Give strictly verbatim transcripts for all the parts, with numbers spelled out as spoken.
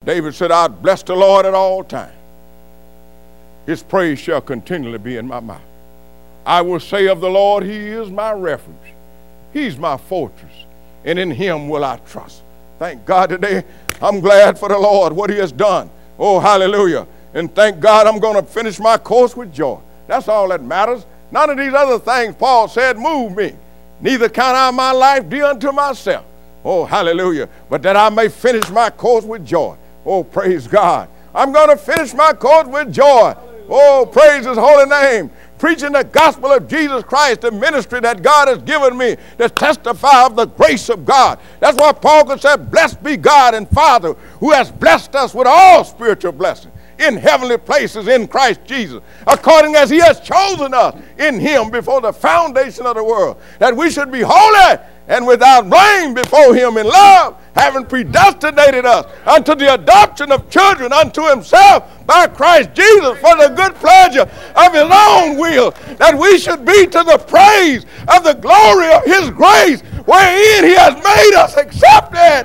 David said, I'll bless the Lord at all times. His praise shall continually be in my mouth. I will say of the Lord, he is my refuge. He's my fortress, and in him will I trust. Thank God today, I'm glad for the Lord, what he has done. Oh, hallelujah. And thank God I'm going to finish my course with joy. That's all that matters. None of these other things, Paul said, move me. Neither count I my life dear unto myself. Oh, hallelujah. But that I may finish my course with joy. Oh, praise God. I'm going to finish my course with joy. Oh, praise his holy name. Preaching the gospel of Jesus Christ, the ministry that God has given me to testify of the grace of God. That's why Paul could say, blessed be God and Father who has blessed us with all spiritual blessings in heavenly places in Christ Jesus, according as he has chosen us in him before the foundation of the world, that we should be holy and without blame before him in love, having predestinated us unto the adoption of children unto himself by Christ Jesus for the good pleasure of his own will, that we should be to the praise of the glory of his grace, wherein he has made us accepted.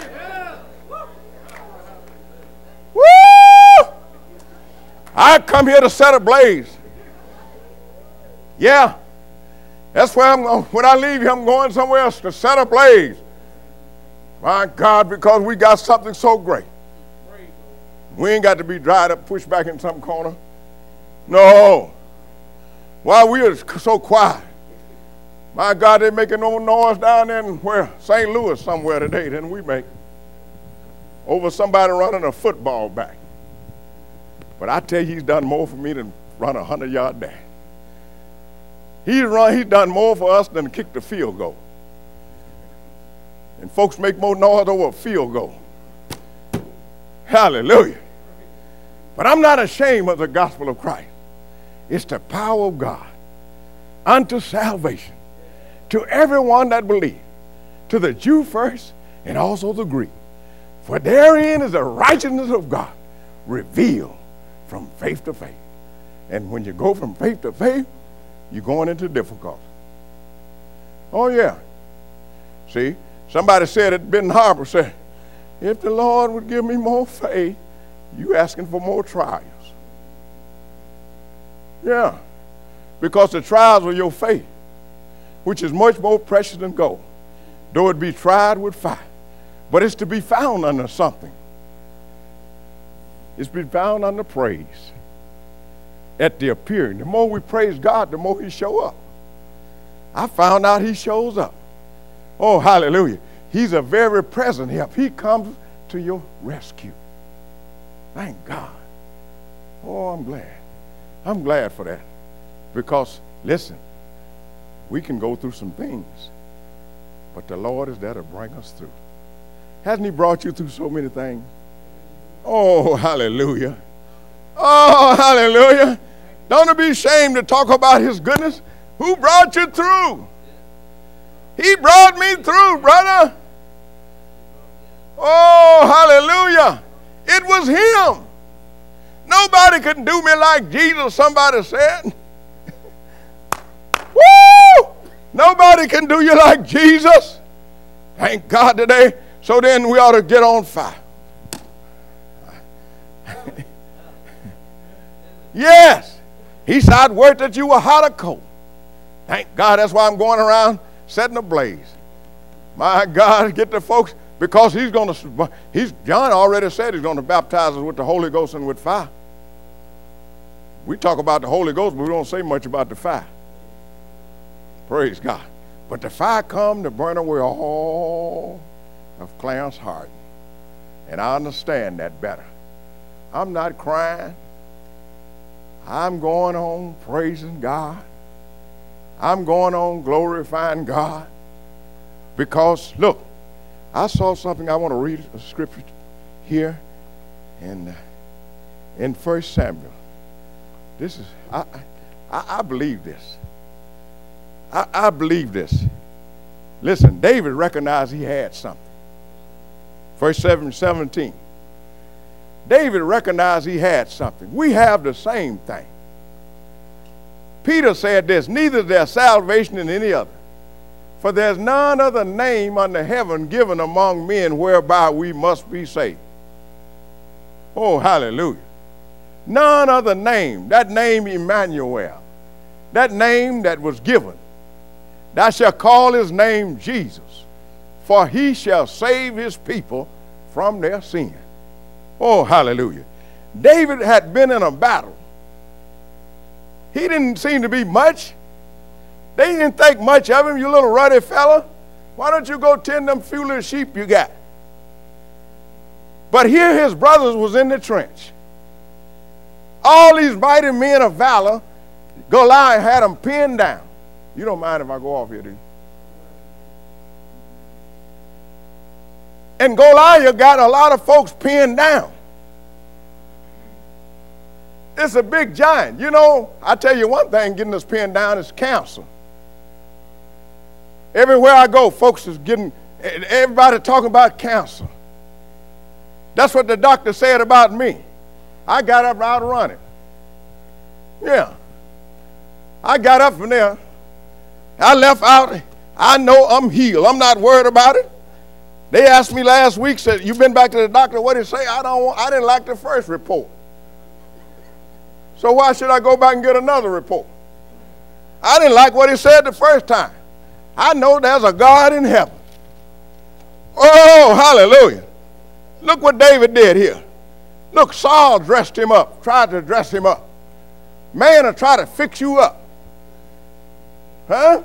Woo! I come here to set ablaze. Yeah. That's where I'm going. When I leave here, I'm going somewhere else to set ablaze. My God, because we got something so great. We ain't got to be dried up, pushed back in some corner. No. Why we are so quiet. My God, they're making no noise down there in where Saint Louis somewhere today than we make. Over somebody running a football back. But I tell you, he's done more for me than run a hundred-yard dash. He's run, he's done more for us than kick the field goal. And folks make more noise over a field goal. Hallelujah. But I'm not ashamed of the gospel of Christ. It's the power of God unto salvation to everyone that believes, to the Jew first and also the Greek. For therein is the righteousness of God revealed from faith to faith. And when you go from faith to faith, you're going into difficulty. Oh, yeah. See, somebody said at Benton Harbor, said, if the Lord would give me more faith, you asking for more trials. Yeah, because the trials of your faith, which is much more precious than gold, though it be tried with fire, but it's to be found under something. It's been found under praise at the appearing. The more we praise God, the more he show up. I found out he shows up. Oh, hallelujah. He's a very present help. He comes to your rescue. Thank God. Oh, I'm glad. I'm glad for that. Because, listen, we can go through some things, but the Lord is there to bring us through. Hasn't he brought you through so many things? Oh, hallelujah. Oh, hallelujah. Don't be ashamed to talk about his goodness. Who brought you through? He brought me through, brother. Oh, hallelujah. It was him. Nobody can do me like Jesus, somebody said. Woo! Nobody can do you like Jesus. Thank God today. So then we ought to get on fire. Yes. He said, I'd work that you were hot or cold. Thank God, that's why I'm going around setting ablaze. My God, get the folks, because he's going to, he's, John already said he's going to baptize us with the Holy Ghost and with fire. We talk about the Holy Ghost, but we don't say much about the fire. Praise God. But the fire come to burn away all of Clarence Harden. And I understand that better. I'm not crying. I'm going on praising God. I'm going on glorifying God. Because, look, I saw something. I want to read a scripture here in, uh, in First Samuel. This is, I, I, I believe this. I, I believe this. Listen, David recognized he had something. First seven seventeen. David recognized he had something. We have the same thing. Peter said this, neither is there salvation in any other, for there's none other name under heaven given among men whereby we must be saved. Oh, hallelujah. None other name, that name Emmanuel, that name that was given. Thou shalt call his name Jesus, for he shall save his people from their sin. Oh, hallelujah. David had been in a battle. He didn't seem to be much. They didn't think much of him, you little ruddy fella. Why don't you go tend them few little sheep you got? But here his brothers was in the trench. All these mighty men of valor, Goliath had them pinned down. You don't mind if I go off here, do you? And Goliath got a lot of folks pinned down. It's a big giant. You know, I tell you one thing, getting us pinned down is cancer. Everywhere I go, folks is getting, everybody talking about cancer. That's what the doctor said about me. I got up out running. Yeah. I got up from there. I left out. I know I'm healed. I'm not worried about it. They asked me last week, said, you been back to the doctor, what did he say? I don't want, I didn't like the first report. So why should I go back and get another report? I didn't like what he said the first time. I know there's a God in heaven. Oh, hallelujah. Look what David did here. Look, Saul dressed him up, tried to dress him up. Man will try to fix you up. Huh?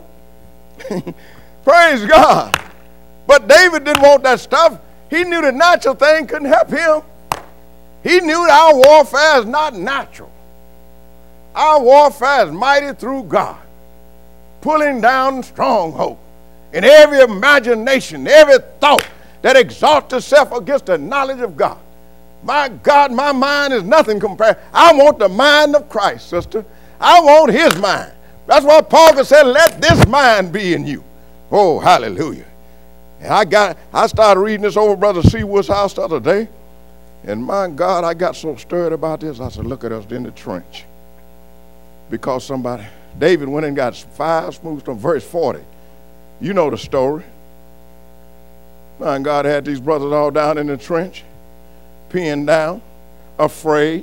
Praise God. But David didn't want that stuff. He knew the natural thing couldn't help him. He knew our warfare is not natural. Our warfare is mighty through God, pulling down stronghold and every imagination, every thought that exalts itself against the knowledge of God. My God, my mind is nothing compared. I want the mind of Christ, sister. I want his mind. That's why Paul said, let this mind be in you. Oh, hallelujah. And I got, I started reading this over Brother Seawood's house the other day. And my God, I got so stirred about this. I said, look at us in the trench. Because somebody, David went and got five smooth stones, verse forty. You know the story. My God had these brothers all down in the trench, pinned down, afraid.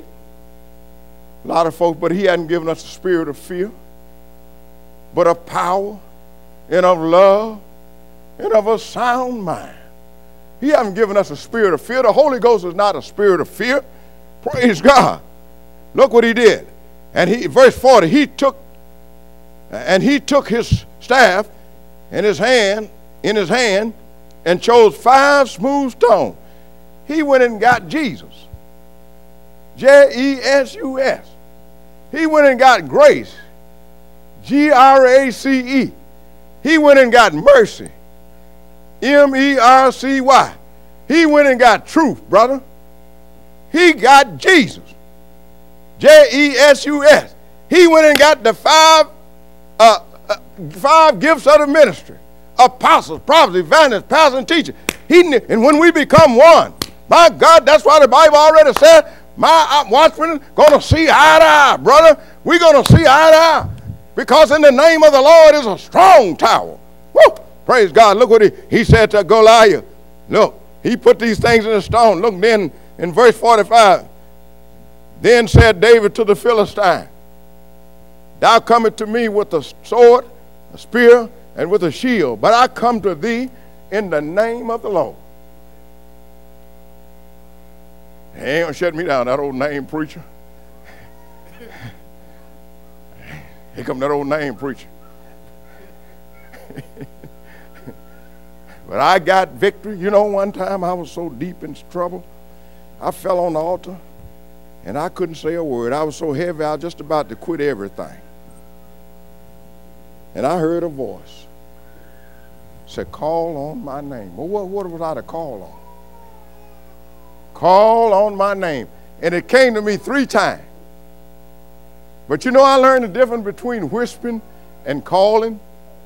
A lot of folks, but he hadn't given us a spirit of fear, but of power and of love and of a sound mind. He hasn't given us a spirit of fear. The Holy Ghost is not a spirit of fear. Praise God. Look what he did. And he, verse forty, he took, and he took his staff in his hand, in his hand, and chose five smooth stones. He went and got Jesus. J E S U S. He went and got grace. G R A C E. He went and got mercy. M E R C Y. He went and got truth, brother. He got Jesus. J E S U S. He went and got the five, uh, uh, five gifts of the ministry. Apostles, prophets, evangelists, pastors, and teachers. He, and when we become one, my God, that's why the Bible already said, my watchman going to see eye to eye, brother. We're going to see eye to eye. Because in the name of the Lord is a strong tower. Woo! Praise God. Look what he, he said to Goliath. Look, he put these things in the stone. Look then in verse forty-five. Then said David to the Philistine, thou comest to me with a sword, a spear, and with a shield, but I come to thee in the name of the Lord. He ain't gonna shut me down, that old name preacher. Here come that old name preacher. But I got victory. You know, one time I was so deep in trouble, I fell on the altar and I couldn't say a word. I was so heavy, I was just about to quit everything. And I heard a voice. Said, call on my name. Well, what, what was I to call on? Call on my name. And it came to me three times. But you know, I learned the difference between whispering and calling.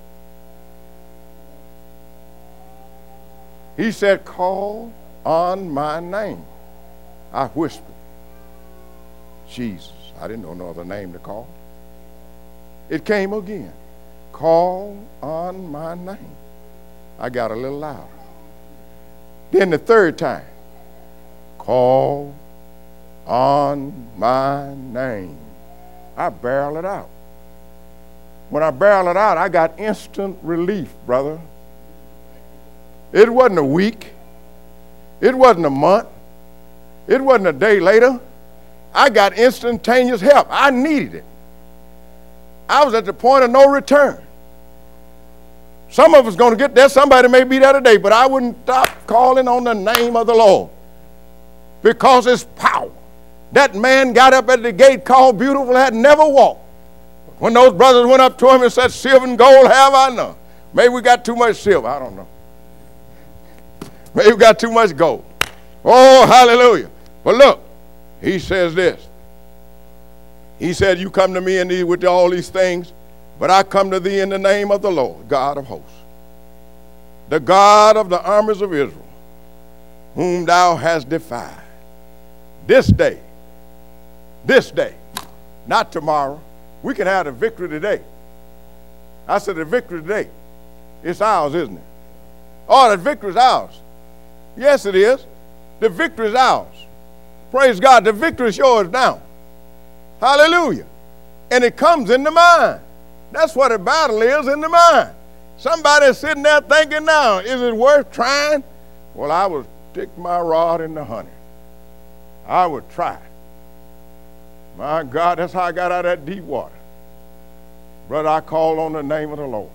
He said, call on my name. I whispered, Jesus. I didn't know no other name to call. It came again. Call on my name. I got a little louder. Then the third time, call on my name. I barrel it out. When I barrel it out, I got instant relief, brother. It wasn't a week. It wasn't a month. It wasn't a day later. I got instantaneous help. I needed it. I was at the point of no return. Some of us going to get there. Somebody may be there today, but I wouldn't stop calling on the name of the Lord because it's power. That man got up at the gate called Beautiful, had never walked. When those brothers went up to him and said, silver and gold have I none. Maybe we got too much silver. I don't know. Maybe we got too much gold. Oh, hallelujah. But look, he says this. He said, you come to me in these, with all these things, but I come to thee in the name of the Lord, God of hosts, the God of the armies of Israel, whom thou hast defied. This day, this day, not tomorrow. We can have the victory today. I said the victory today. It's ours, isn't it? Oh, the victory is ours. Yes, it is. The victory is ours. Praise God. The victory is yours now. Hallelujah. And it comes in the mind. That's what a battle is, in the mind. Somebody's sitting there thinking now, is it worth trying? Well, I would stick my rod in the honey. I would try. My God, that's how I got out of that deep water. Brother, I called on the name of the Lord.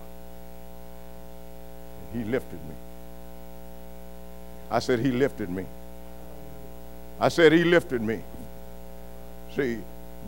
He lifted me. I said, he lifted me. I said, he lifted me. See,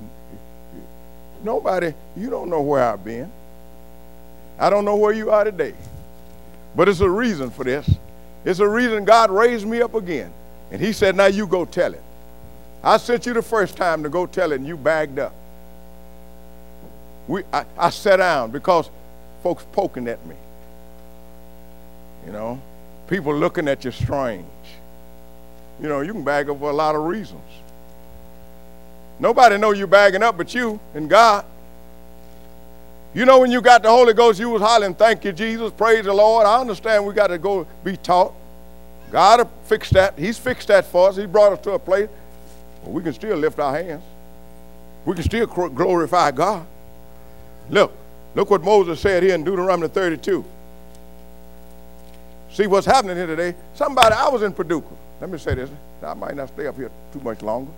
nobody, you don't know where I've been. I don't know where you are today. But it's a reason for this. It's a reason God raised me up again. And he said, now you go tell it. I sent you the first time to go tell it, and you bagged up. We, I, I sat down because folks poking at me. You know, people looking at you strange. You know, you can bag up for a lot of reasons. Nobody know you bagging up but you and God. You know, when you got the Holy Ghost, you was hollering, thank you, Jesus, praise the Lord. I understand we got to go be taught. God will fix that. He's fixed that for us. He brought us to a place where we can still lift our hands. We can still glorify God. Look, look what Moses said here in Deuteronomy thirty-two. See what's happening here today. Somebody, I was in Paducah. Let me say this. I might not stay up here too much longer.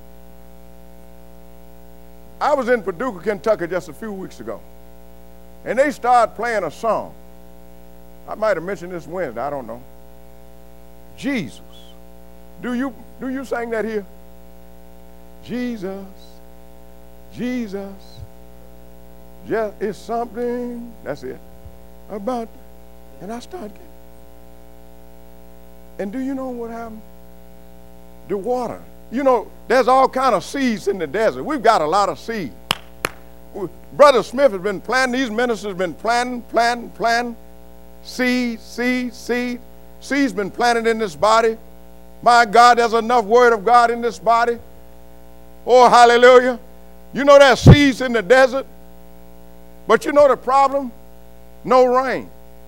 I was in Paducah, Kentucky just a few weeks ago. And they started playing a song. I might have mentioned this Wednesday, I don't know. Jesus. Do you, do you sing that here? Jesus, Jesus, just it's something, that's it, about, and I started getting. And do you know what happened? The water. You know, there's all kind of seeds in the desert. We've got a lot of seed. Brother Smith has been planting, these ministers have been planting, planting, planting, seed, seed, seed. Seed's been planted in this body. My God, there's enough word of God in this body. Oh, hallelujah. You know there's seeds in the desert, but you know the problem? No rain.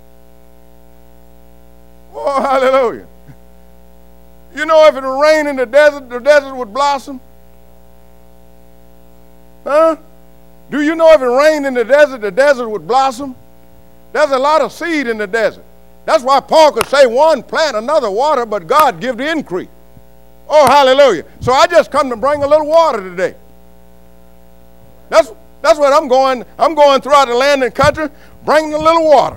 Oh, hallelujah. You know if it would rain in the desert, the desert would blossom? Huh? Do you know if it rained in the desert, the desert would blossom? There's a lot of seed in the desert. That's why Paul could say one plant, another water, but God give the increase. Oh, hallelujah. So I just come to bring a little water today. That's, that's what I'm going. I'm going throughout the land and country, bringing a little water.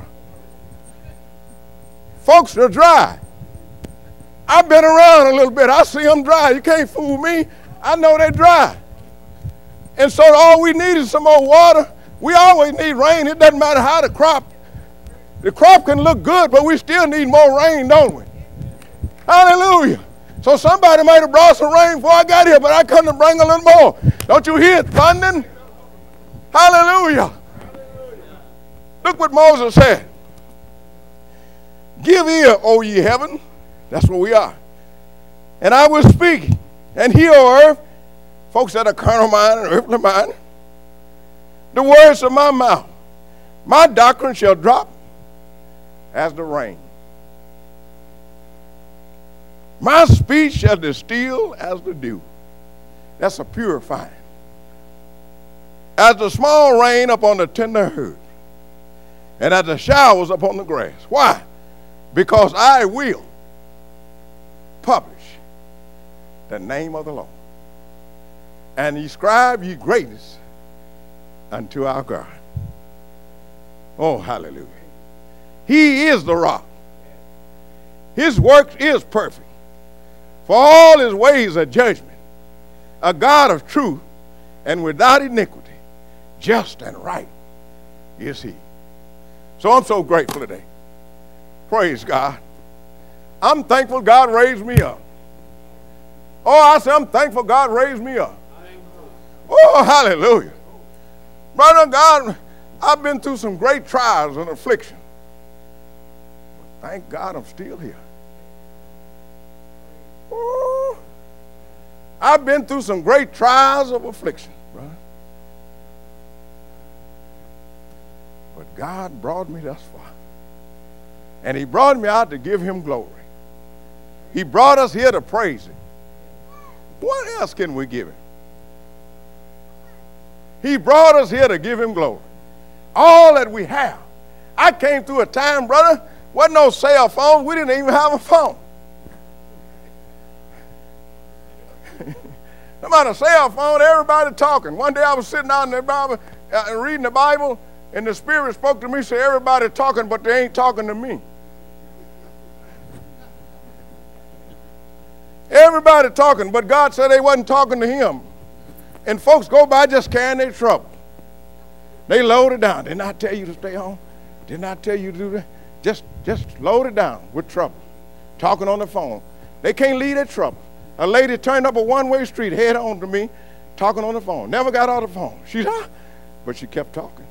Folks are dry. I've been around a little bit. I see them dry. You can't fool me. I know they're dry. And so all we need is some more water. We always need rain. It doesn't matter how the crop. The crop can look good, but we still need more rain, don't we? Hallelujah. So somebody might have brought some rain before I got here, but I come to bring a little more. Don't you hear it thundering? Hallelujah. Look what Moses said. Give ear, O ye heaven. That's what we are. And I will speak. And hear, O earth, folks that are carnal mind and earthly mind, the words of my mouth. My doctrine shall drop as the rain. My speech shall distill as the dew. That's a purifying. As the small rain upon the tender herb, and as the showers upon the grass. Why? Because I will publish the name of the Lord, and ascribe ye greatness unto our God. Oh, hallelujah. He is the rock. His work is perfect. For all his ways are judgment. A God of truth and without iniquity. Just and right is he. So I'm so grateful today. Praise God. I'm thankful God raised me up. Oh, I say I'm thankful God raised me up. Oh, hallelujah. Brother God, I've been through some great trials and affliction. But thank God I'm still here. Oh, I've been through some great trials of affliction, brother. But God brought me thus far. And he brought me out to give him glory. He brought us here to praise him. What else can we give him? He brought us here to give him glory. All that we have. I came through a time, brother, wasn't no cell phones. We didn't even have a phone. No matter cell phone, everybody talking. One day I was sitting out in the Bible, uh, reading the Bible, and the Spirit spoke to me, said, everybody talking, but they ain't talking to me. Everybody talking, but God said they wasn't talking to him. And folks go by just carrying their trouble. They load it down. Didn't I tell you to stay home? Didn't I tell you to do that? Just, just load it down with trouble. Talking on the phone. They can't leave their trouble. A lady turned up a one-way street, head on to me, talking on the phone. Never got off the phone. She, ah, but she kept talking.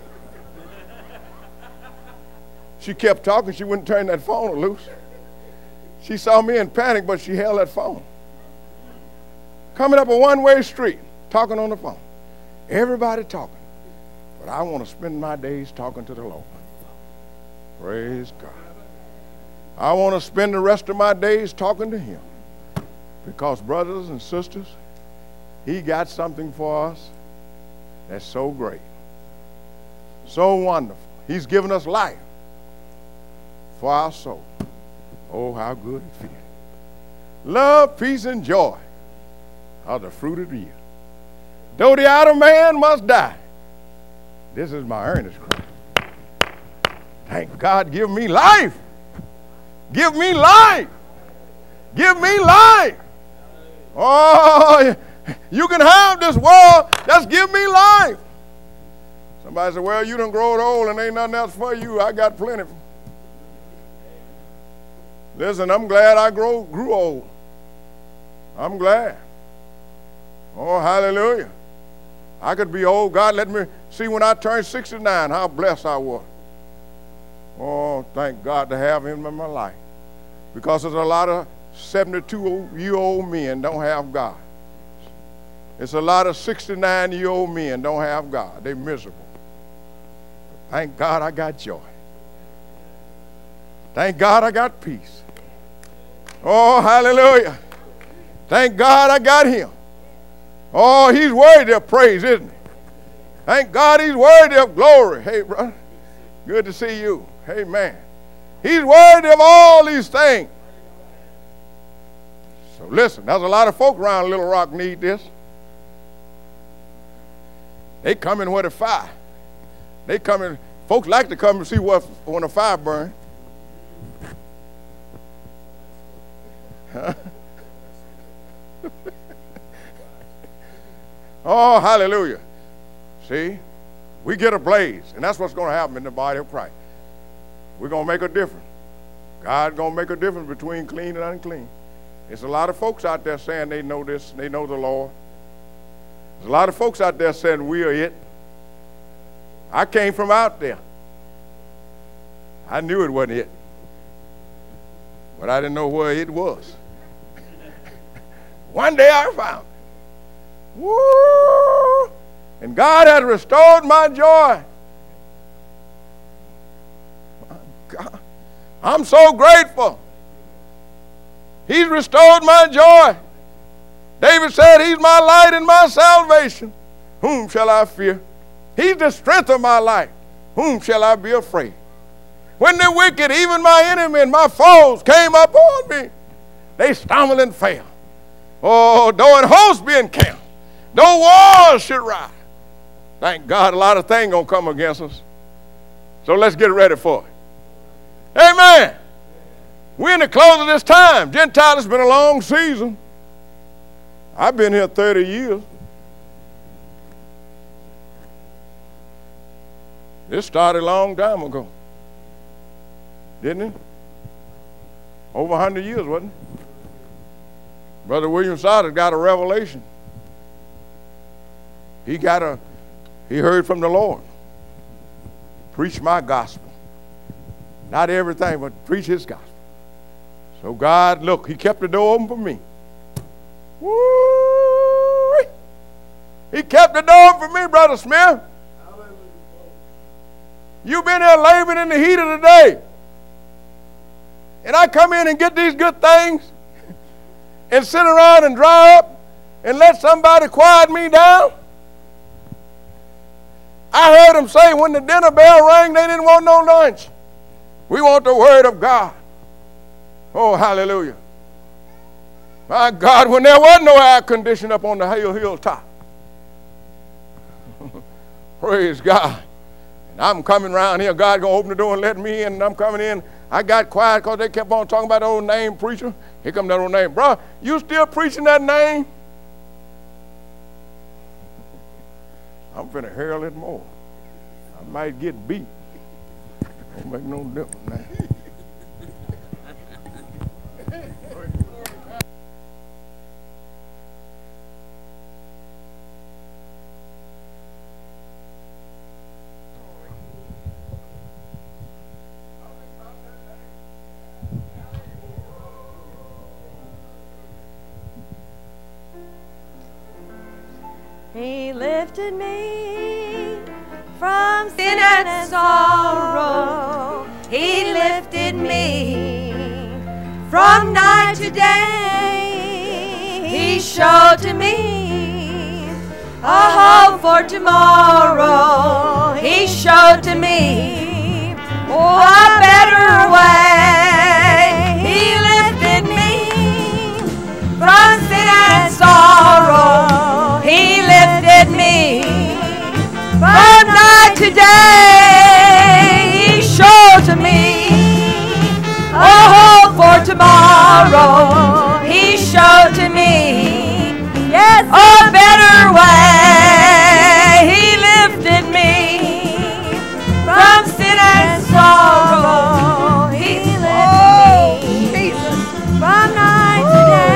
She kept talking. She wouldn't turn that phone loose. She saw me in panic, but she held that phone. Coming up a one-way street, talking on the phone. Everybody talking. But I want to spend my days talking to the Lord. Praise God. I want to spend the rest of my days talking to him. Because, brothers and sisters, he got something for us that's so great. So wonderful. He's given us life for our soul. Oh, how good it feels. Love, peace, and joy are the fruit of the year. Though the outer man must die, this is my earnest cry. Thank God, give me life. Give me life. Give me life. Oh, you can have this world. Just give me life. Somebody said, well, you done grown old and ain't nothing else for you. I got plenty. Listen, I'm glad I grow, grew old. I'm glad. Oh, hallelujah. I could be old. God let me see when I turned sixty-nine how blessed I was. Oh, thank God to have him in my life. Because there's a lot of seventy-two-year-old men don't have God. It's a lot of sixty-nine-year-old men don't have God. They're miserable. But thank God I got joy. Thank God I got peace. Oh, hallelujah. Thank God I got him. Oh, he's worthy of praise, isn't he? Thank God he's worthy of glory. Hey, brother, good to see you. Amen. He's worthy of all these things. So listen, there's a lot of folk around Little Rock need this. They come in where the fire. They come in, folks like to come and see what when the fire burns. Huh? Oh, hallelujah. See, we get ablaze, and that's what's going to happen in the body of Christ. We're going to make a difference. God's going to make a difference between clean and unclean. There's a lot of folks out there saying they know this, they know the Lord. There's a lot of folks out there saying we are it. I came from out there. I knew it wasn't it. But I didn't know where it was. One day I found it. Woo! And God has restored my joy. My God. I'm so grateful. He's restored my joy. David said, he's my light and my salvation. Whom shall I fear? He's the strength of my life. Whom shall I be afraid? When the wicked, even my enemy and my foes, came up on me, they stumbled and fell. Oh, though an host be encamped, though wars should rise. Thank God a lot of things going to come against us. So let's get ready for it. Amen. We're in the close of this time. Gentile, it's been a long season. I've been here thirty years. This started a long time ago. Didn't it? Over one hundred years, wasn't it? Brother William Sauter got a revelation. He got a, he heard from the Lord. Preach my gospel. Not everything, but preach his gospel. So God, look, he kept the door open for me. Woo! He kept the door open for me, Brother Smith. You've been here laboring in the heat of the day. And I come in and get these good things and sit around and dry up and let somebody quiet me down. I heard them say when the dinner bell rang, they didn't want no lunch. We want the word of God. Oh, hallelujah. My God, when there was no air conditioning up on the hill, hilltop. Praise God. And I'm coming around here. God going to open the door and let me in, and I'm coming in. I got quiet because they kept on talking about the old name preacher. Here come that old name. Bro, you still preaching that name? I'm finna herald it more. I might get beat. Don't make no difference now. He lifted me from sin and sorrow. He lifted me from night to day. He showed to me a hope for tomorrow. He showed to me a better way. He lifted me from sin and sorrow. He lifted me from night to day. He showed to me a hope for tomorrow. He showed to me, yes, a better way. He lifted me from sin and sorrow. He lifted me from night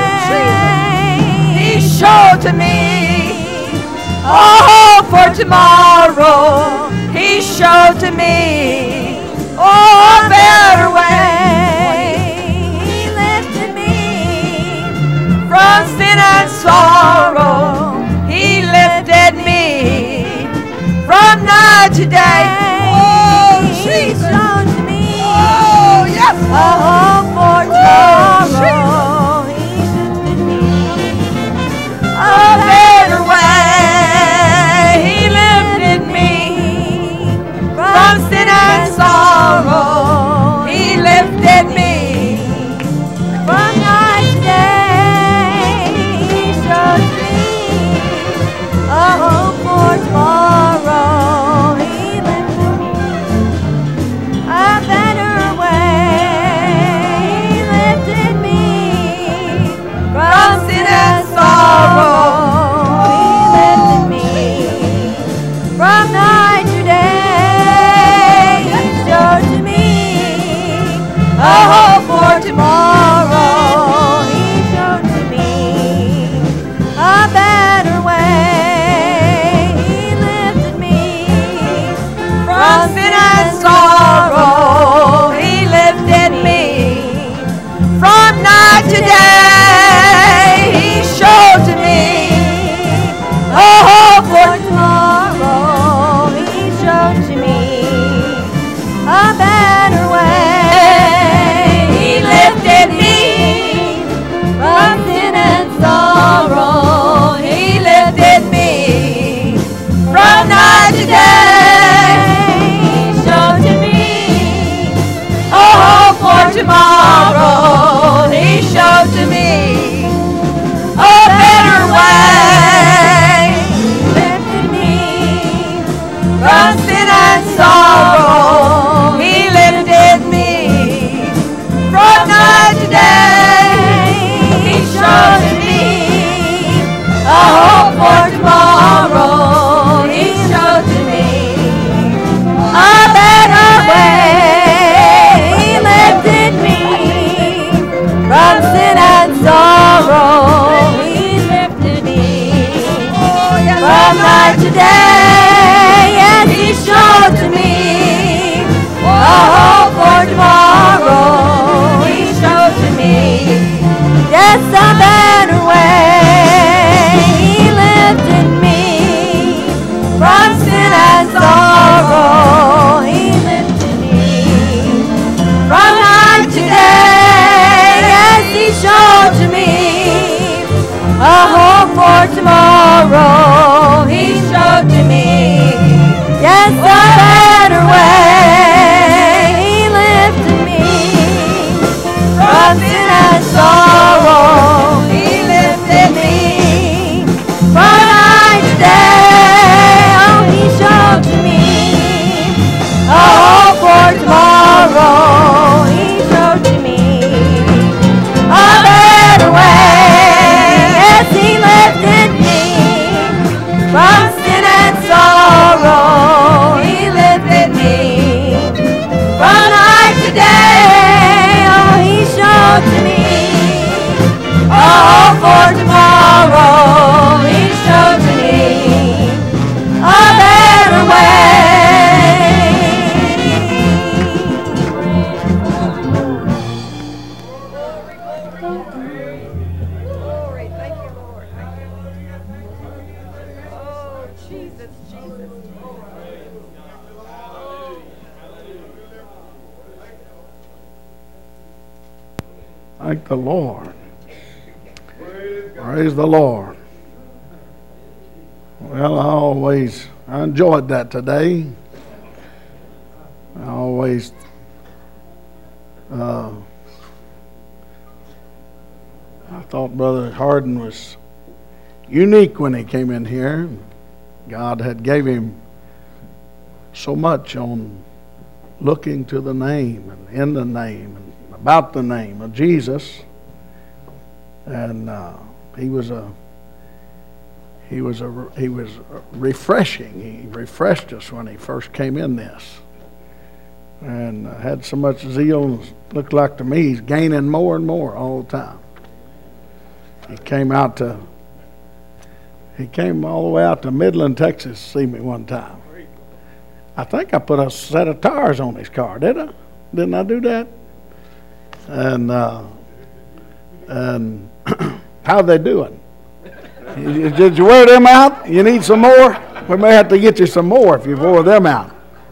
to day. He showed to me a hope for tomorrow. He showed to me, oh, a better way. He lifted me from sin and sorrow. He lifted me from night to day. Oh, Jesus. He showed to me, oh, yes, a hope for tomorrow. He lifted me a better way. From sin and sorrow, he lifted me from night to day. He showed for tomorrow He showed to me. Yes, a better way He lifted me. From sin and sorrow He lifted me. From night to day, oh, He showed to me. Oh, for tomorrow He showed to me. A better way, yes, He lifted me. From sin and sorrow He lifted me. From night to day, oh, He showed to me. Oh, for tomorrow He showed to me. A better way. Glory, thank you, Lord. Oh, Jesus, Jesus. Thank the Lord. Praise the Lord. Well, I always, I enjoyed that today. I always, uh, I thought Brother Hardin was unique when he came in here. God had gave him so much on looking to the name and in the name and about the name of Jesus. And uh, he was a he was a he was refreshing. He refreshed us when he first came in this, and uh, had so much zeal. Looked like to me he's gaining more and more all the time. He came out to he came all the way out to Midland, Texas, to see me one time. I think I put a set of tires on his car. Did I? Didn't I do that? And uh, and how they doing? Did you wear them out? You need some more? We may have to get you some more if you wore them out.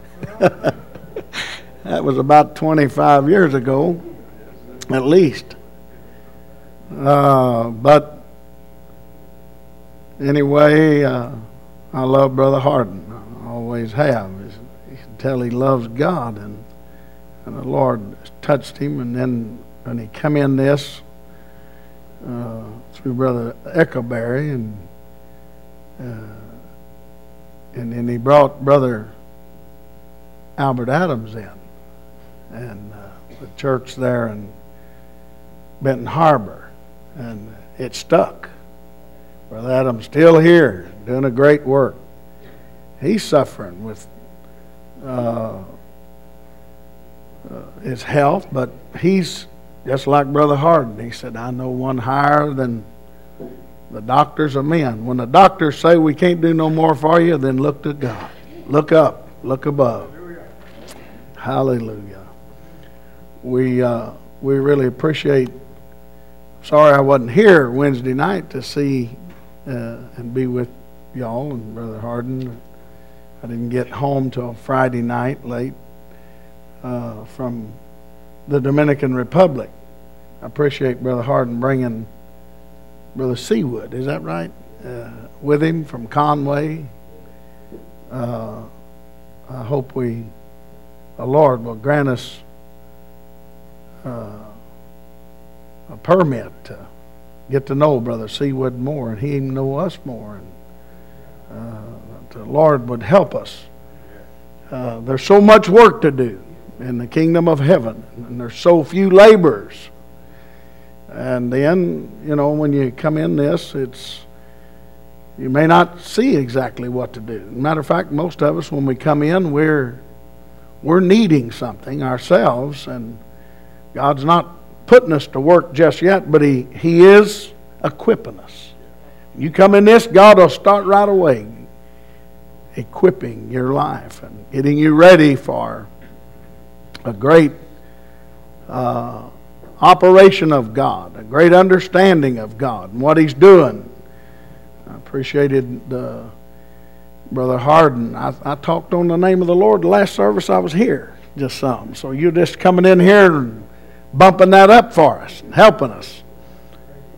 That was about twenty-five years ago, at least. Uh, but anyway, uh, I love Brother Hardin. I always have. You can tell he loves God, and, and the Lord touched him. And then when he come in this, Uh, through Brother Eckelberry, and uh, and then he brought Brother Albert Adams in, and uh, the church there in Benton Harbor, and it stuck. Brother Adams still here, doing a great work. He's suffering with uh, uh, his health, but he's just like Brother Hardin. He said, I know one higher than the doctors of men. When the doctors say we can't do no more for you, then look to God. Look up. Look above. Hallelujah. We uh, we really appreciate. Sorry I wasn't here Wednesday night to see uh, and be with y'all and Brother Hardin. I didn't get home till Friday night late uh, from the Dominican Republic. I appreciate Brother Hardin bringing Brother Seawood, is that right? Uh, with him from Conway. Uh, I hope we, the Lord will grant us uh, a permit to get to know Brother Seawood more, and he know us more, and uh, the Lord would help us. Uh, there's so much work to do in the kingdom of heaven, and there's so few laborers. And then, you know, when you come in this, it's you may not see exactly what to do. Matter of fact, most of us, when we come in, we're we're needing something ourselves, and God's not putting us to work just yet, but He He is equipping us. You come in this, God will start right away equipping your life and getting you ready for a great uh, operation of God, a great understanding of God and what He's doing. I appreciated uh, Brother Hardin. I, I talked on the name of the Lord the last service I was here, just some. So you're just coming in here and bumping that up for us and helping us.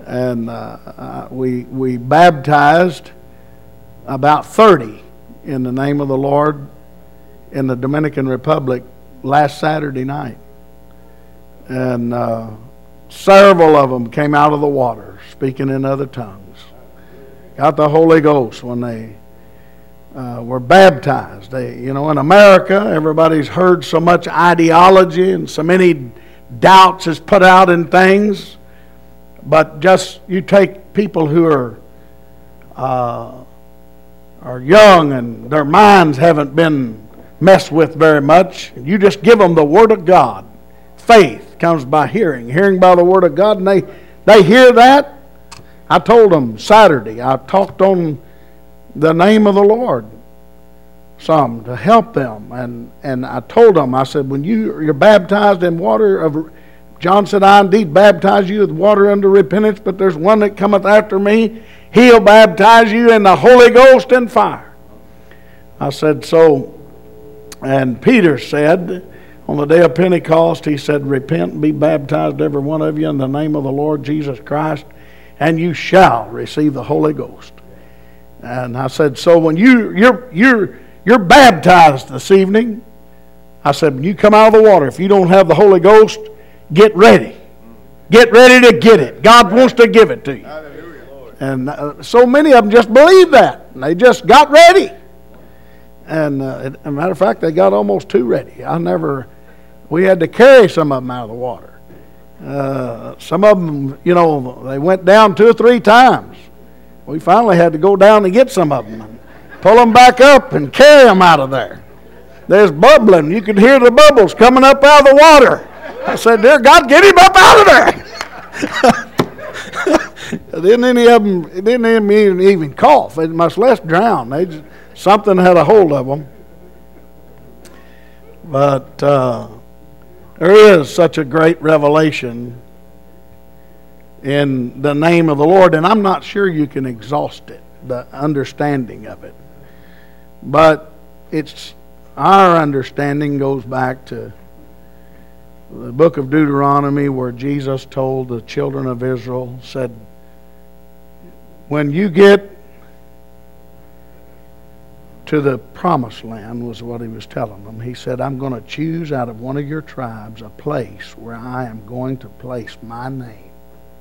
And uh, uh, we, we baptized about thirty in the name of the Lord in the Dominican Republic last Saturday night. And uh, several of them came out of the water speaking in other tongues. Got the Holy Ghost when they uh, were baptized. They, you know, in America, everybody's heard so much ideology and so many doubts is put out in things. But just you take people who are uh, are young and their minds haven't been messed with very much. You just give them the Word of God. Faith comes by hearing, hearing by the Word of God, and they, they hear that. I told them Saturday, I talked on the name of the Lord some to help them. And, and I told them, I said, when you, you're baptized in water of... John said, I indeed baptize you with water unto repentance, but there's one that cometh after me. He'll baptize you in the Holy Ghost and fire. I said, so... And Peter said, on the day of Pentecost, he said, repent and be baptized, every one of you, in the name of the Lord Jesus Christ, and you shall receive the Holy Ghost. And I said, so when you, you're, you're, you're baptized this evening, I said, when you come out of the water, if you don't have the Holy Ghost, get ready. Get ready to get it. God wants to give it to you. And uh, so many of them just believe that. And they just got ready. And uh, as a matter of fact, they got almost too ready. I never, we had to carry some of them out of the water. Uh, some of them, you know, they went down two or three times. We finally had to go down and get some of them and pull them back up and carry them out of there. There's bubbling. You could hear the bubbles coming up out of the water. I said, dear God, get him up out of there. Didn't any of them, didn't even, even cough. They much less drown. They just, something had a hold of them. But uh, there is such a great revelation in the name of the Lord, and I'm not sure you can exhaust it, the understanding of it. But it's our understanding goes back to the book of Deuteronomy, where Jesus told the children of Israel, said, when you get to the promised land, was what he was telling them. He said, I'm going to choose out of one of your tribes a place where I am going to place my name.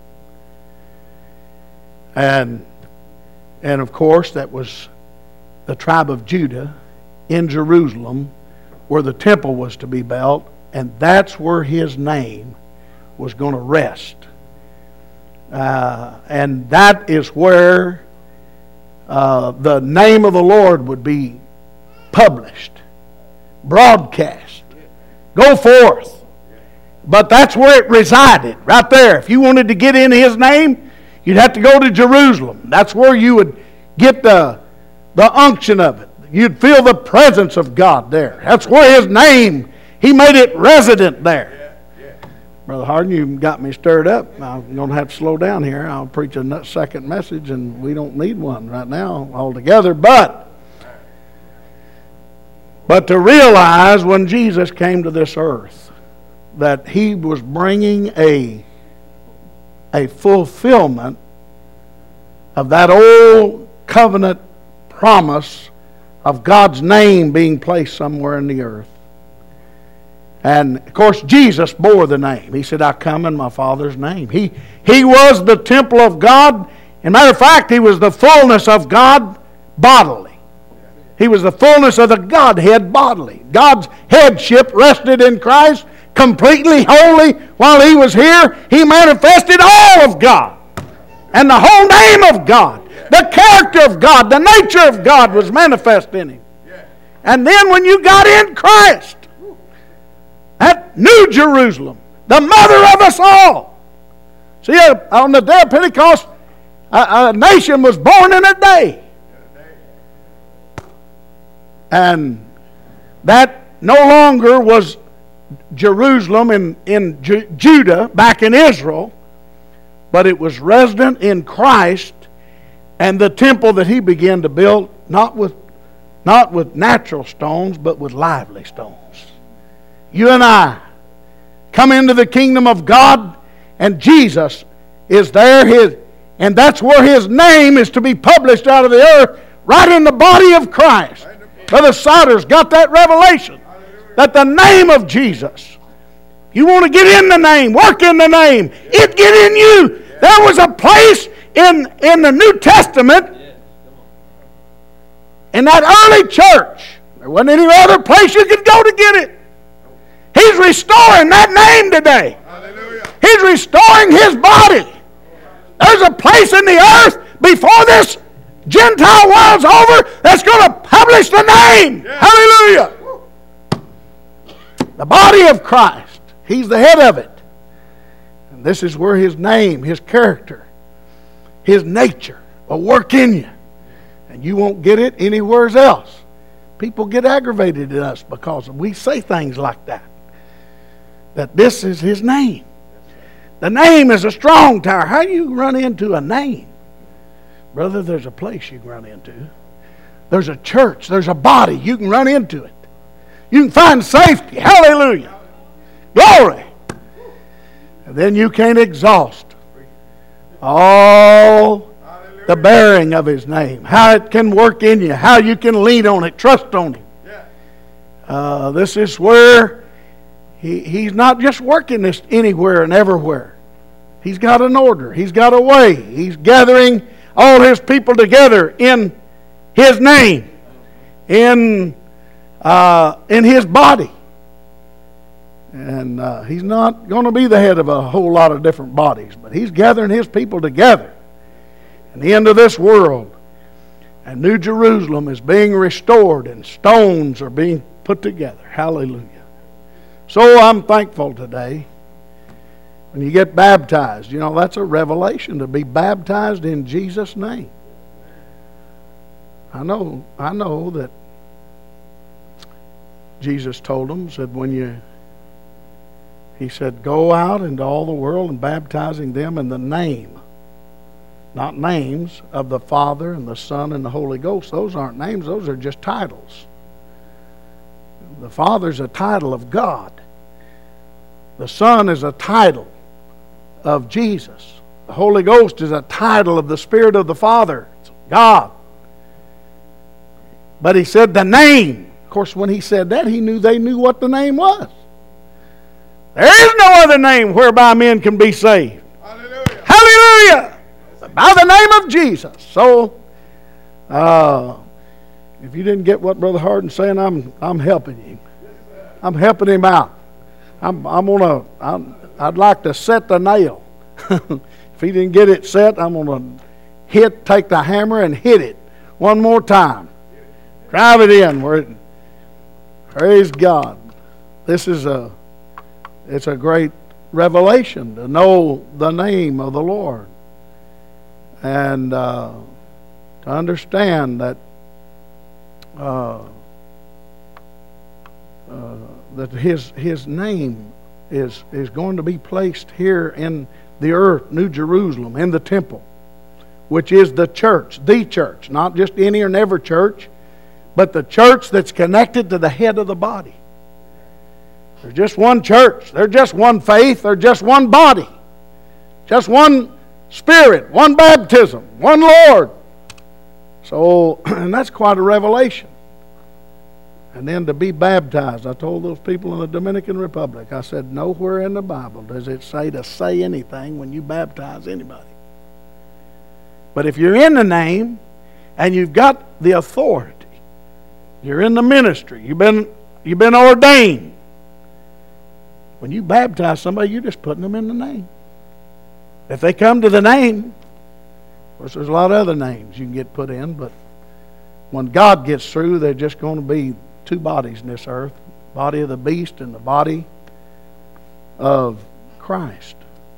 And, and of course, that was the tribe of Judah in Jerusalem, where the temple was to be built, and that's where his name was going to rest. Uh, and that is where uh, the name of the Lord would be published, broadcast, go forth. But that's where it resided, right there. If you wanted to get in his name, you'd have to go to Jerusalem. That's where you would get the, the unction of it. You'd feel the presence of God there. That's where his name, he made it resident there. Brother Harden, you got me stirred up. I'm going to have to slow down here. I'll preach a second message, and we don't need one right now altogether. But, but to realize when Jesus came to this earth that he was bringing a, a fulfillment of that old covenant promise of God's name being placed somewhere in the earth. And, of course, Jesus bore the name. He said, I come in my Father's name. He, he was the temple of God. As a matter of fact, he was the fullness of God bodily. He was the fullness of the Godhead bodily. God's headship rested in Christ completely, wholly. While he was here, he manifested all of God. And the whole name of God, the character of God, the nature of God was manifest in him. And then when you got in Christ, at New Jerusalem, the mother of us all. See, on the day of Pentecost, a, a nation was born in a day. And that no longer was Jerusalem in, in Ju- Judah, back in Israel, but it was resident in Christ and the temple that he began to build, not with, not with natural stones, but with lively stones. You and I come into the kingdom of God, and Jesus is there. His, and that's where His name is to be published out of the earth, right in the body of Christ. Brother Sauter's got that revelation, that the name of Jesus, you want to get in the name, work in the name, it get in you. There was a place in, in the New Testament, in that early church, there wasn't any other place you could go to get it. He's restoring that name today. Hallelujah. He's restoring His body. There's a place in the earth before this Gentile world's over that's going to publish the name. Yeah. Hallelujah. The body of Christ. He's the head of it. And this is where His name, His character, His nature will work in you. And you won't get it anywhere else. People get aggravated at us because we say things like that. That this is His name. The name is a strong tower. How do you run into a name? Brother, there's a place you can run into. There's a church. There's a body. You can run into it. You can find safety. Hallelujah. Glory. And then you can't exhaust all the bearing of His name. How it can work in you. How you can lean on it. Trust on Him. Uh, this is where he, He's not just working this anywhere and everywhere. He's got an order. He's got a way. He's gathering all His people together in His name. In, uh, in His body. And uh, He's not going to be the head of a whole lot of different bodies. But He's gathering His people together. And the end of this world. And New Jerusalem is being restored. And stones are being put together. Hallelujah. So I'm thankful today. When you get baptized, you know, that's a revelation to be baptized in Jesus' name. I know, I know that Jesus told them, said when you, He said, go out into all the world and baptizing them in the name, not names, of the Father and the Son and the Holy Ghost. Those aren't names, those are just titles. The Father's a title of God. The Son is a title of Jesus. The Holy Ghost is a title of the Spirit of the Father. It's God. But He said the name. Of course, when He said that, He knew they knew what the name was. There is no other name whereby men can be saved. Hallelujah. Hallelujah. By the name of Jesus. So, uh, if you didn't get what Brother Hardin's saying, I'm I'm helping him. I'm helping him out. I'm I'm gonna I'm, I'd like to set the nail. If he didn't get it set, I'm gonna hit, take the hammer and hit it one more time. Drive it in where it. Praise God. This is a it's a great revelation to know the name of the Lord and uh, to understand that uh, uh, that His His name is is going to be placed here in the earth, New Jerusalem, in the temple, which is the church, the church, not just any or never church, but the church that's connected to the head of the body. There's just one church. There's just one faith. There's just one body. Just one Spirit, one baptism, one Lord. So, and that's quite a revelation. And then to be baptized, I told those people in the Dominican Republic, I said, nowhere in the Bible does it say to say anything when you baptize anybody. But if you're in the name and you've got the authority, you're in the ministry, you've been, you've been ordained. When you baptize somebody, you're just putting them in the name. If they come to the name, of course there's a lot of other names you can get put in, but when God gets through, they're just going to be two bodies in this earth, the body of the beast and the body of Christ.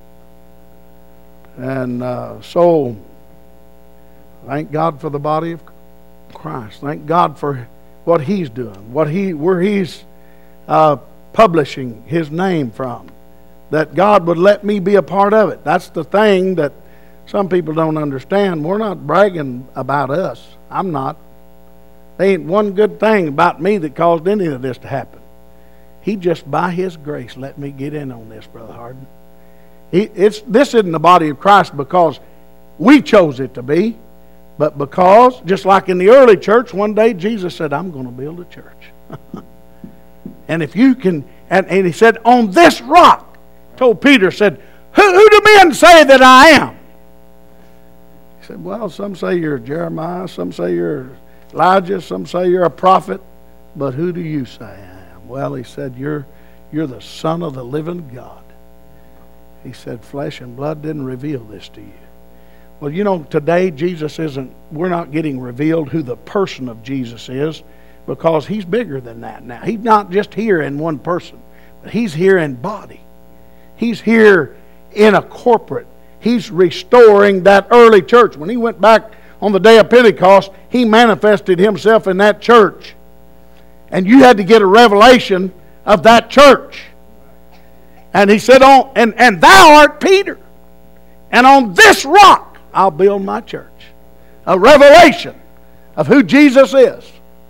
And uh, so, thank God for the body of Christ. Thank God for what He's doing, what He, where He's uh, publishing His name from. That God would let me be a part of it. That's the thing that some people don't understand. We're not bragging about us. I'm not. There ain't one good thing about me that caused any of this to happen. He just, by His grace, let me get in on this, Brother Hardin. He, it's, this isn't the body of Christ because we chose it to be, but because, just like in the early church, one day Jesus said, I'm going to build a church. And if you can, and, and he said, on this rock, told Peter, said, who, who do men say that I am? He said, well, some say you're Jeremiah, some say you're Elijah, some say you're a prophet, but who do you say I am? Well, he said, you're, you're the Son of the living God. He said, flesh and blood didn't reveal this to you. Well, you know, today Jesus isn't, we're not getting revealed who the person of Jesus is, because he's bigger than that now. He's not just here in one person, but he's here in body. He's here in a corporate. He's restoring that early church. When he went back on the day of Pentecost, he manifested himself in that church. And you had to get a revelation of that church. And he said, "On and, and thou art Peter, and on this rock I'll build my church." A revelation of who Jesus is.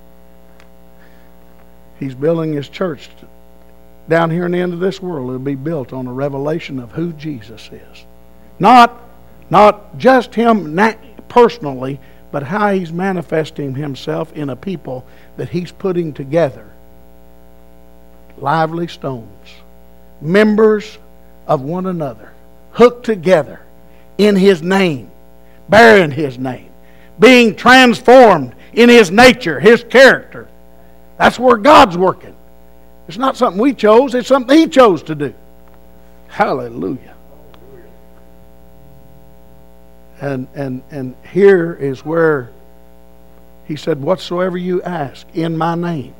He's building his church down here in the end of this world. It'll be built on a revelation of who Jesus is. Not, not just him na- personally, but how he's manifesting himself in a people that he's putting together. Lively stones, members of one another, hooked together in his name, bearing his name, being transformed in his nature, his character. That's where God's working. It's not something we chose, it's something he chose to do. Hallelujah. And and and here is where he said, whatsoever you ask in my name.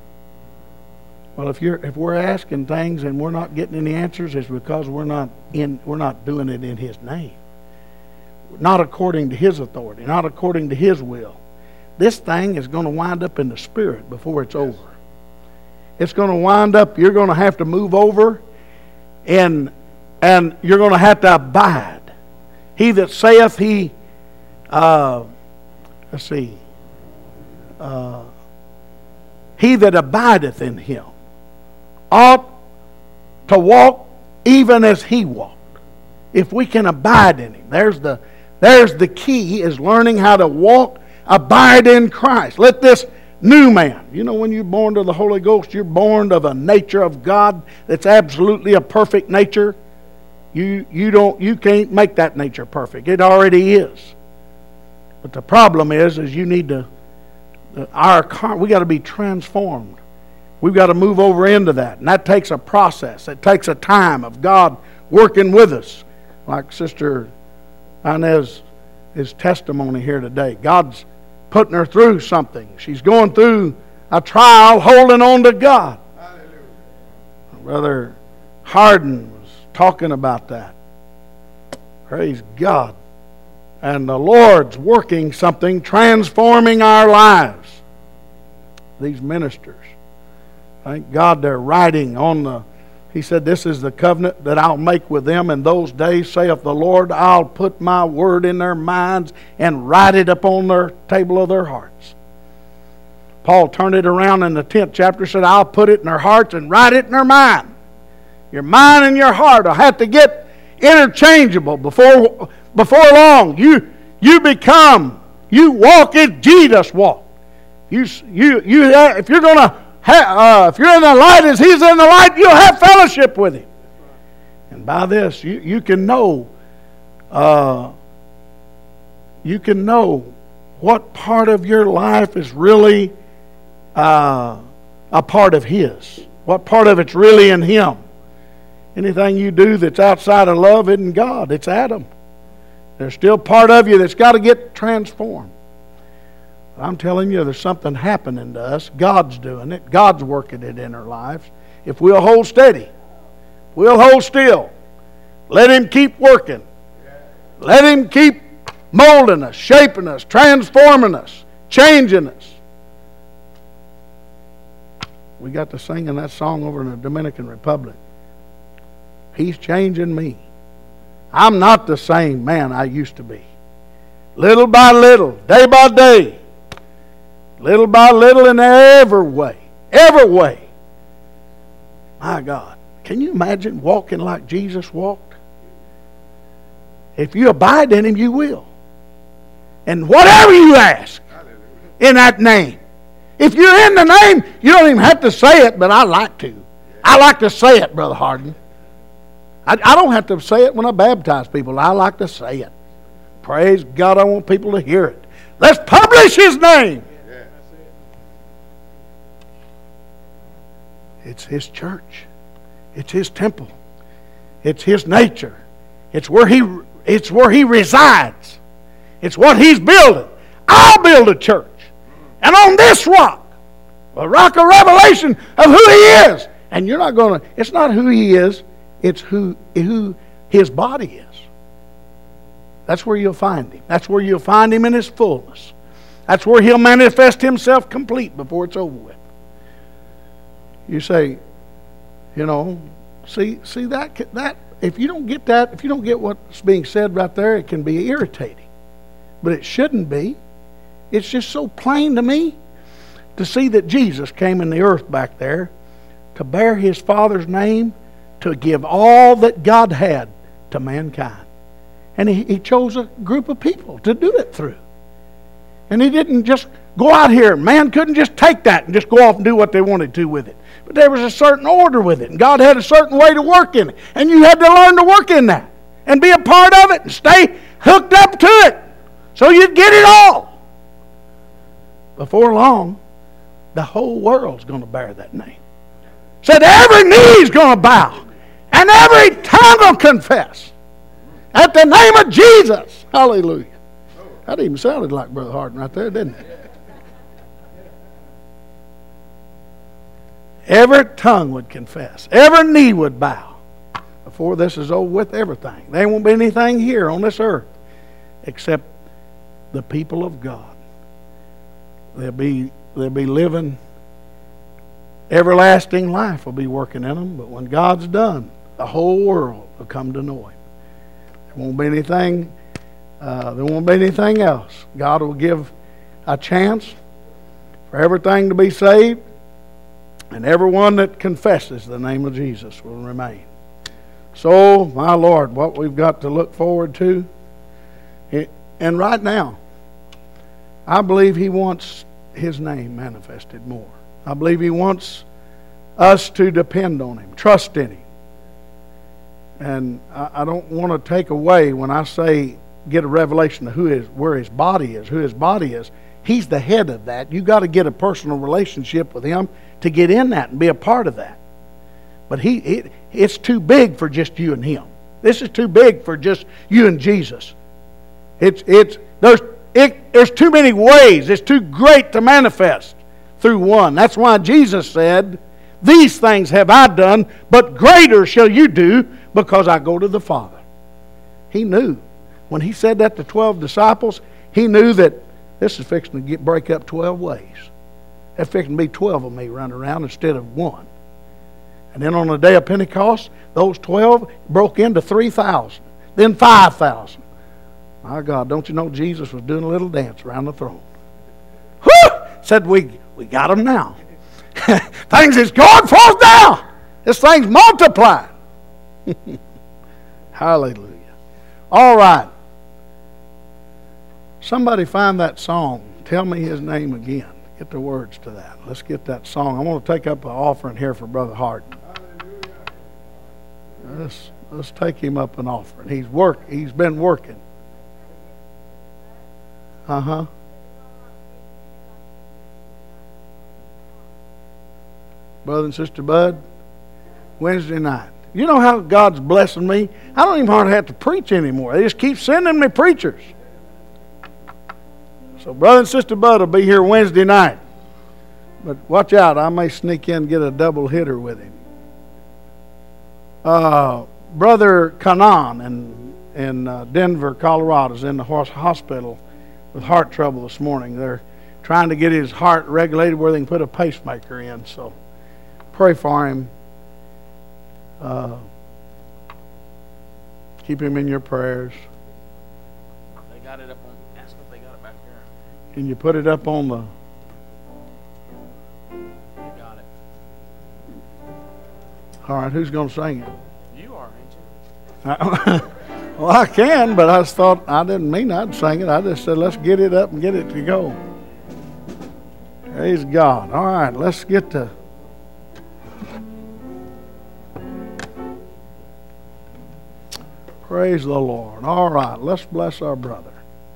Well, if you're if we're asking things and we're not getting any answers, it's because we're not in we're not doing it in his name. Not according to his authority, not according to his will. This thing is going to wind up in the spirit before it's over. It's going to wind up, you're going to have to move over, and and you're going to have to abide. He that saith he, uh, let's see, uh, he that abideth in him ought to walk even as he walked. If we can abide in him, there's the there's the key, is learning how to walk. Abide in Christ. Let this new man, you know, when you're born to the Holy Ghost, you're born of a nature of God that's absolutely a perfect nature. You you don't you can't make that nature perfect. It already is. But the problem is, is you need to our we got to be transformed. We've got to move over into that, and that takes a process. It takes a time of God working with us, like Sister Inez, his testimony here today. God's putting her through something. She's going through a trial, holding on to God. Hallelujah. Brother Harden was talking about that. Praise God. And the Lord's working something, transforming our lives. These ministers. Thank God they're writing on the, he said, this is the covenant that I'll make with them in those days, saith the Lord. I'll put my word in their minds and write it upon their table of their hearts. Paul turned it around in the tenth chapter, said, I'll put it in their hearts and write it in their mind. Your mind and your heart will have to get interchangeable before, before long. You, you become, you walk as Jesus walked. You, you, you, if you're going to Uh, if you're in the light as he's in the light, you'll have fellowship with him. And by this, you, you can know, uh, you can know what part of your life is really uh, a part of his. What part of it's really in him. Anything you do that's outside of love isn't God, it's Adam. There's still part of you that's got to get transformed. I'm telling you, there's something happening to us. God's doing it. God's working it in our lives. If we'll hold steady, we'll hold still. Let him keep working. Let him keep molding us, shaping us, transforming us, changing us. We got to singing that song over in the Dominican Republic. He's changing me. I'm not the same man I used to be. Little by little, day by day, little by little, in every way. Every way. My God. Can you imagine walking like Jesus walked? If you abide in Him, you will. And whatever you ask in that name. If you're in the name, you don't even have to say it, but I like to. I like to say it, Brother Hardin. I, I don't have to say it when I baptize people. I like to say it. Praise God, I want people to hear it. Let's publish His name. It's His church. It's His temple. It's His nature. It's where He, it's where He resides. It's what He's building. I'll build a church. And on this rock, the rock of revelation of who He is. And you're not going to, it's not who He is, it's who, who His body is. That's where you'll find Him. That's where you'll find Him in His fullness. That's where He'll manifest Himself complete before it's over with. You say, you know, see, see that, that, if you don't get that, if you don't get what's being said right there, it can be irritating. But it shouldn't be. It's just so plain to me to see that Jesus came in the earth back there to bear His Father's name, to give all that God had to mankind. And he, he chose a group of people to do it through. And He didn't just go out here. Man couldn't just take that and just go off and do what they wanted to with it. But there was a certain order with it. And God had a certain way to work in it. And you had to learn to work in that. And be a part of it. And stay hooked up to it. So you'd get it all. Before long, the whole world's going to bear that name. Said every knee's going to bow. And every tongue will confess. At the name of Jesus. Hallelujah. That even sounded like Brother Hardin right there, didn't it? Every tongue would confess. Every knee would bow. Before this is over with, everything. There won't be anything here on this earth except the people of God. They'll be, they'll be living, everlasting life will be working in them. But when God's done, the whole world will come to know Him. There won't be anything, uh, there won't be anything else. God will give a chance for everything to be saved, and everyone that confesses the name of Jesus will remain. So, my Lord, what we've got to look forward to, it, and right now, I believe He wants His name manifested more. I believe He wants us to depend on Him, trust in Him. And I, I don't want to take away when I say get a revelation of who is, where His body is, who His body is. He's the head of that. You've got to get a personal relationship with Him to get in that and be a part of that. But he, it, it's too big for just you and Him. This is too big for just you and Jesus. It's it's there's it, there's too many ways. It's too great to manifest through one. That's why Jesus said, "These things have I done, but greater shall you do, because I go to the Father." He knew when He said that to twelve disciples. He knew that this is fixing to get break up twelve ways. There's fixing to be twelve of me running around instead of one. And then on the day of Pentecost, those twelve broke into three thousand, then five thousand. My God, don't you know Jesus was doing a little dance around the throne? Whew! Said, we, we got them now. Things is going forth now. This thing's multiplied. Hallelujah. All right. Somebody find that song. Tell me His name again. Get the words to that. Let's get that song. I want to take up an offering here for Brother Hardin. Let's, let's take him up an offering. He's work. He's been working. Uh-huh. Brother and Sister Bud, Wednesday night. You know how God's blessing me? I don't even hardly have to preach anymore. They just keep sending me preachers. So Brother and Sister Bud will be here Wednesday night. But watch out, I may sneak in and get a double hitter with him. Uh, Brother Kanan in, in uh, Denver, Colorado is in the hospital with heart trouble this morning. They're trying to get his heart regulated where they can put a pacemaker in. So pray for him. Uh, keep him in your prayers. They got it up on, ask if they got it back there. Can you put it up on the... You got it. All right, who's going to sing it? You are, ain't you? Well, I can, but I just thought, I didn't mean I'd sing it. I just said, let's get it up and get it to go. Praise God. All right, let's get to... Praise the Lord. All right, let's bless our brother.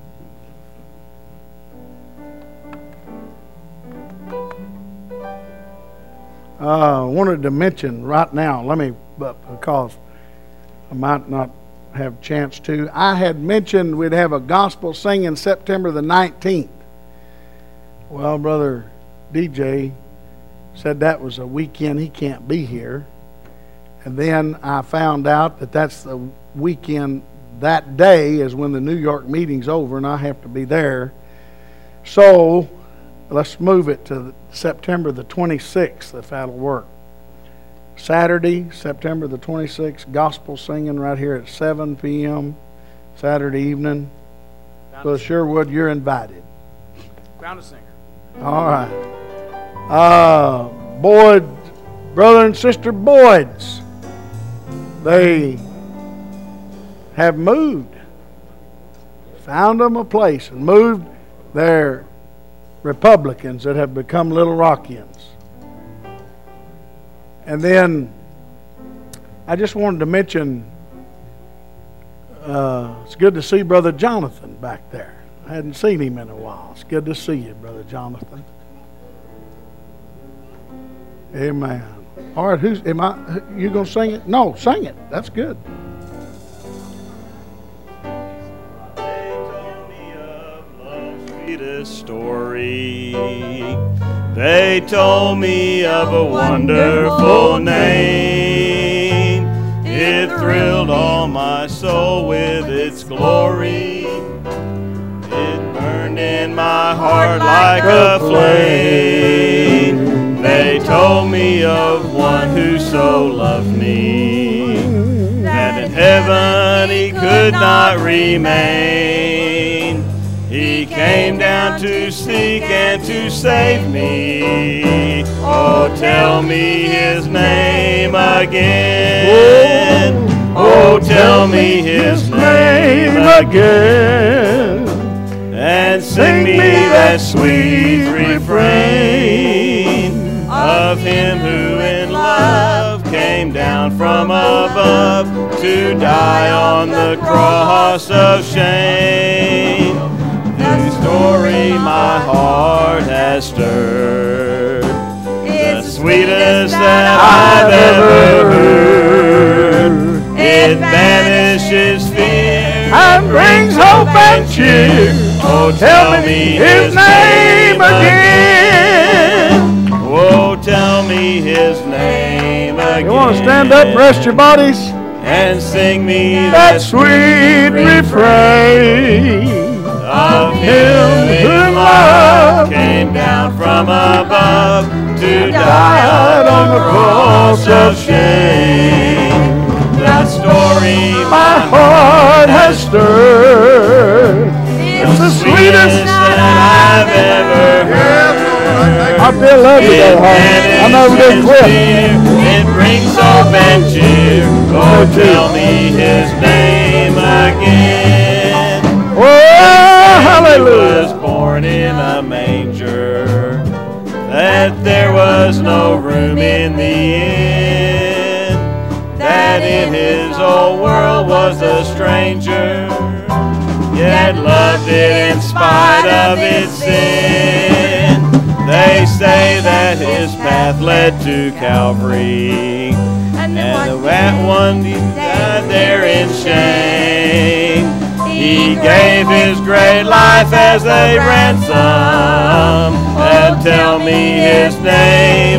I uh, wanted to mention right now, let me, but because I might not have a chance to, I had mentioned we'd have a gospel singing September the nineteenth. Well, Brother D J said that was a weekend he can't be here. And then I found out that that's the weekend, that day is when the New York meeting's over and I have to be there. So let's move it to September the twenty-sixth, if that'll work. Saturday, September the twenty-sixth, gospel singing right here at seven p.m. Saturday evening. So Sherwood, you're invited. Found a singer. All right. Uh, Boyd, brother and sister Boyds, they have moved. Found them a place and moved. They're Republicans that have become Little Rockians. And then I just wanted to mention, uh, it's good to see Brother Jonathan back there. I hadn't seen him in a while. It's good to see you, Brother Jonathan. Amen. All right, who's am I? You gonna sing it? No, sing it. That's good. Story. They told me of a wonderful name. It thrilled all my soul with its glory. It burned in my heart like a flame. They told me of one who so loved me that in heaven he could not remain. He came down to seek and to save me. Oh, tell me his name again. Oh, tell me his name again. And sing me that sweet refrain of him who in love came down from above to die on the cross of shame. The story my heart has stirred, the sweetest that I've ever heard. It banishes fear and brings hope and cheer. Oh, tell me his name again. Oh, tell me his name again. You want to stand up and rest your bodies? And sing me that sweet refrain of him who love came down from above to die on the cross of shame. That story my heart has stirred, it's the sweetest that I've ever heard. I feel lovely though, I know we didn't quit. It brings hope and cheer. Oh, tell me his name again. Oh, hallelujah. He was born in a manger, that there was no room in the inn, that in his old world was a stranger, yet loved it in spite of its sin. They say that his path led to Calvary, and that one died there in shame. He gave his great life as a ransom, and tell me his name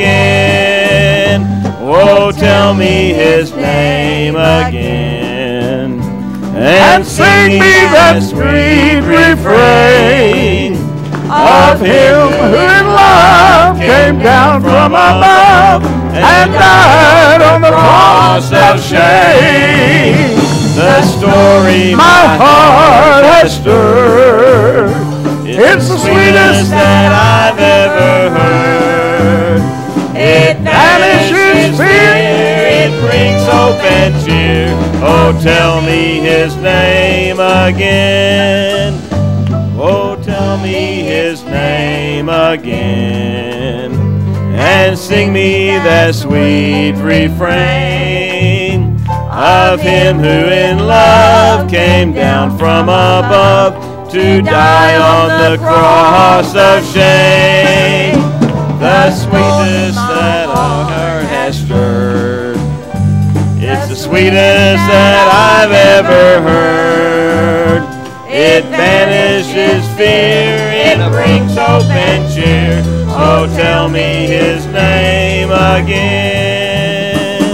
again. Oh, tell me his name again. And sing me that sweet refrain of him who in love came down from above and died on the cross of shame. The story my heart has stirred, it's the sweetest that I've ever heard. It banishes fear, it brings hope and cheer. Oh, tell me his name again. Oh, tell me his name again. And sing me that sweet refrain of him who in love came down from above to die on the cross of shame. The sweetest that our heart has stirred. It's the sweetest that I've ever heard. It banishes fear, it brings hope and cheer. Oh, tell me his name again.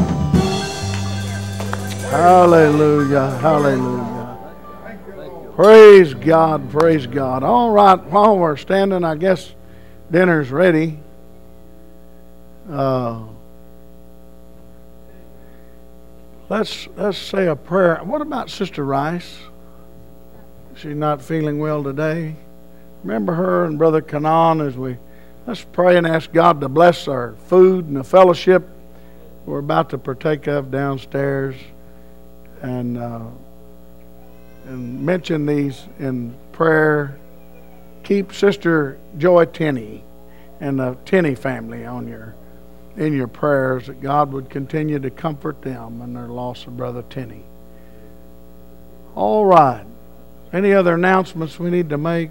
Hallelujah, hallelujah. Praise God, praise God. All right, while we're standing, I guess dinner's ready. Uh, let's let's say a prayer. What about Sister Rice? She's not feeling well today. Remember her and Brother Kanan as we let's pray and ask God to bless our food and the fellowship we're about to partake of downstairs, and uh, and mention these in prayer. Keep Sister Joy Tenney and the Tenney family on your in your prayers, that God would continue to comfort them in their loss of Brother Tenney. All right. Any other announcements we need to make?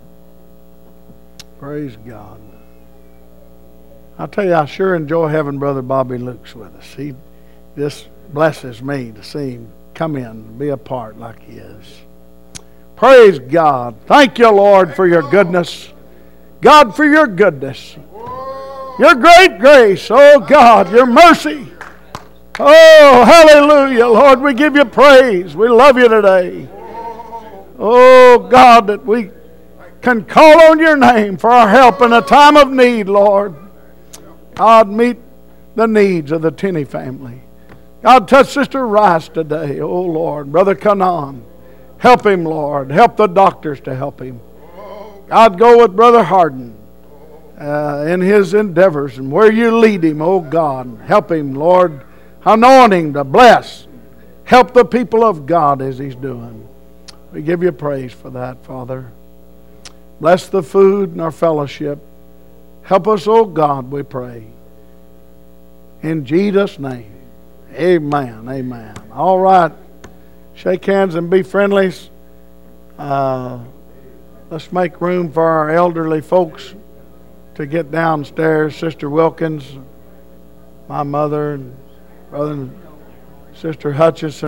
Praise God. I'll tell you, I sure enjoy having Brother Bobby Lukes with us. He just blesses me to see him come in and be a part like he is. Praise God. Thank you, Lord, for your goodness. God, for your goodness. Your great grace. Oh, God, your mercy. Oh, hallelujah. Lord, we give you praise. We love you today. Oh, God, that we can call on your name for our help in a time of need, Lord. God, meet the needs of the Tenney family. God, touch Sister Rice today. Oh, Lord. Brother Kanan, help him, Lord. Help the doctors to help him. God, go with Brother Harden uh, in his endeavors and where you lead him, oh God. Help him, Lord. Anoint him to bless. Help the people of God as he's doing. We give you praise for that, Father. Bless the food and our fellowship. Help us, oh God, we pray. In Jesus' name. Amen. Amen. All right. Shake hands and be friendly. Uh, let's make room for our elderly folks to get downstairs. Sister Wilkins, my mother, and brother and Sister Hutchison.